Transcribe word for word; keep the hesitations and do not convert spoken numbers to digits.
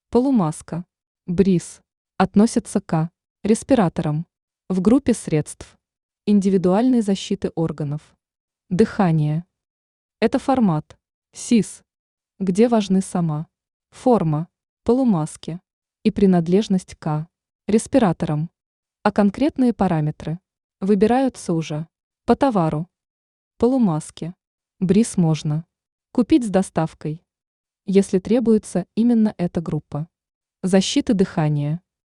Полумаска, бриз, относится к респираторам в группе средств индивидуальной защиты органов. Дыхание. Это формат СИС, где важны сама форма полумаски и принадлежность к респираторам, а конкретные параметры выбираются уже по товару. Полумаски, бриз можно купить с доставкой, если требуется именно эта группа защиты дыхания.